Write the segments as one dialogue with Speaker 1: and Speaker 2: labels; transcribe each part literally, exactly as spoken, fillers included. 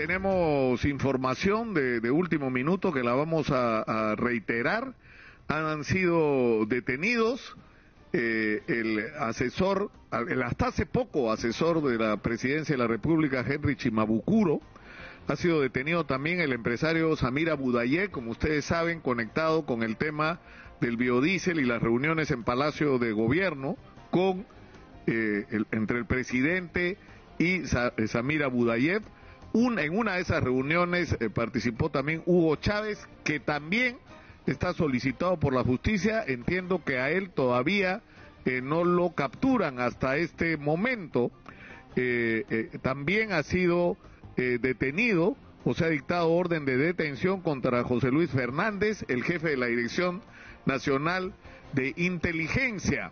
Speaker 1: tenemos información de, de último minuto que la vamos a, a reiterar. Han sido detenidos eh, el asesor, el hasta hace poco asesor de la Presidencia de la República, Henry Chimabukuro. Ha sido detenido también el empresario Samir Abudaye, como ustedes saben, conectado con el tema del biodiesel y las reuniones en Palacio de Gobierno con eh, el, entre el presidente y Sa, eh, Samir Abudayev. Un, en una de esas reuniones eh, participó también Hugo Chávez, que también está solicitado por la justicia. Entiendo que a él todavía eh, no lo capturan hasta este momento. Eh, eh, también ha sido eh, detenido, o se ha dictado orden de detención contra José Luis Fernández, el jefe de la Dirección Nacional de Inteligencia.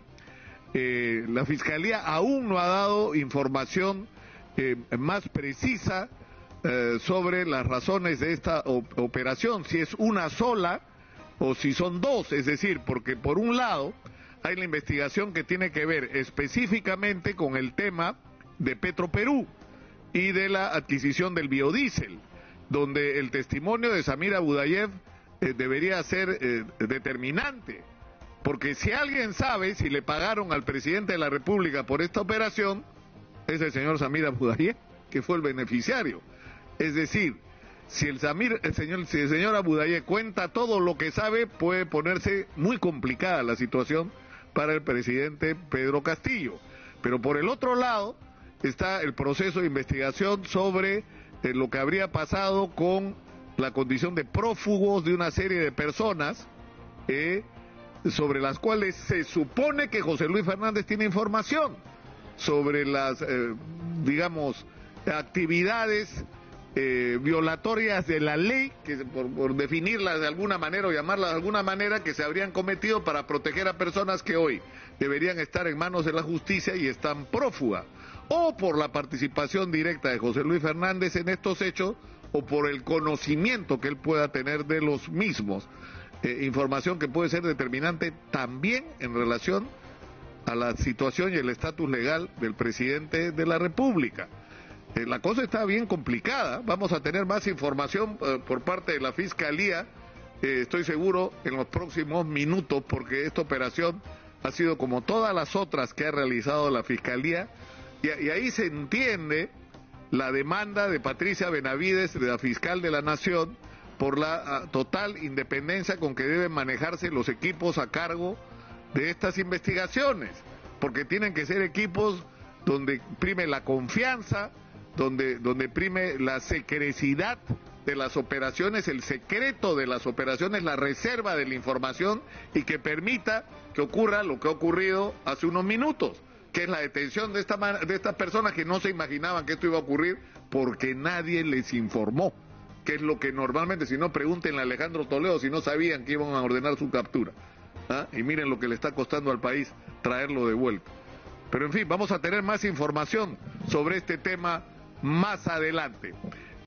Speaker 1: Eh, la Fiscalía aún no ha dado información eh, más precisa eh, sobre las razones de esta op operación, si es una sola o si son dos, es decir, porque por un lado hay la investigación que tiene que ver específicamente con el tema de Petroperú y de la adquisición del biodiesel, donde el testimonio de Samir Abudayev eh, debería ser eh, determinante, porque si alguien sabe si le pagaron al presidente de la República por esta operación, es el señor Samir Abudayev, que fue el beneficiario. Es decir, si el, Samir, el, señor, si el señor Abudayev cuenta todo lo que sabe, puede ponerse muy complicada la situación para el presidente Pedro Castillo. Pero por el otro lado está el proceso de investigación sobre eh, lo que habría pasado con la condición de prófugos de una serie de personas eh, sobre las cuales se supone que José Luis Fernández tiene información sobre las, eh, digamos, actividades eh, violatorias de la ley, que por, por definirlas de alguna manera o llamarlas de alguna manera, que se habrían cometido para proteger a personas que hoy deberían estar en manos de la justicia y están prófugas, o por la participación directa de José Luis Fernández en estos hechos, o por el conocimiento que él pueda tener de los mismos, eh, información que puede ser determinante también en relación a la situación y el estatus legal del presidente de la República. Eh, la cosa está bien complicada. Vamos a tener más información eh, por parte de la Fiscalía, eh, estoy seguro, en los próximos minutos, porque esta operación ha sido como todas las otras que ha realizado la Fiscalía, y, y ahí se entiende la demanda de Patricia Benavides, de la fiscal de la Nación, por la uh, total independencia con que deben manejarse los equipos a cargo de estas investigaciones, porque tienen que ser equipos donde prime la confianza, donde, donde prime la secrecidad de las operaciones, el secreto de las operaciones, la reserva de la información, y que permita que ocurra lo que ha ocurrido hace unos minutos, que es la detención de, esta, de estas personas que no se imaginaban que esto iba a ocurrir porque nadie les informó, que es lo que normalmente, si no, pregúntenle a Alejandro Toledo si no sabían que iban a ordenar su captura. ¿Ah? Y miren lo que le está costando al país traerlo de vuelta. Pero en fin, vamos a tener más información sobre este tema más adelante.